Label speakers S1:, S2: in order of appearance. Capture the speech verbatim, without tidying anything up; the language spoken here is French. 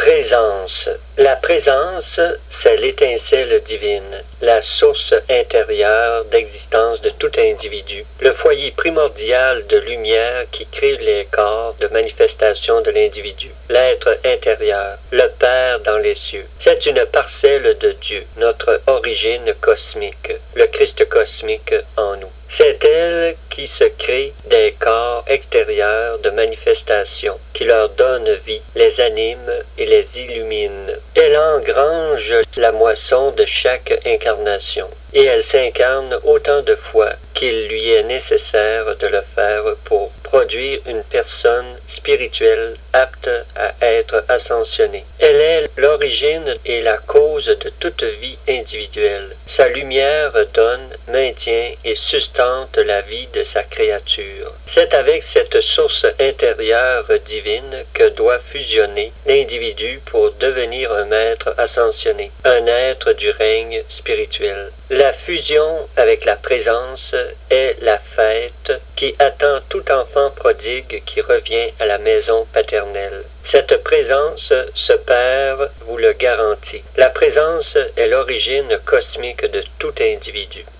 S1: Présence. La présence, c'est l'étincelle divine, la source intérieure d'existence de tout individu, le foyer primordial de lumière qui crée les corps de manifestation de l'individu, l'être intérieur, le Père dans les cieux. C'est une parcelle de Dieu, notre origine cosmique, le Christ cosmique en nous. C'est elle qui se crée des corps extérieurs de manifestation, qui leur donne vie, les anime et les illumine. Elle engrange la moisson de chaque incarnation, et elle s'incarne autant de fois qu'il lui est nécessaire de le faire pour produire une personne spirituelle apte à être ascensionnée. Elle est l'origine et la cause de toute vie individuelle. Sa lumière donne, maintient et sustente la vie de sa créature. C'est avec cette source intérieure divine que doit fusionner l'individu pour devenir un maître ascensionné, un être du règne spirituel. La fusion avec la présence est la fête qui attend tout enfant prodigue qui revient à la maison paternelle. Cette présence, ce Père vous le garantit. La présence est l'origine cosmique de tout individu.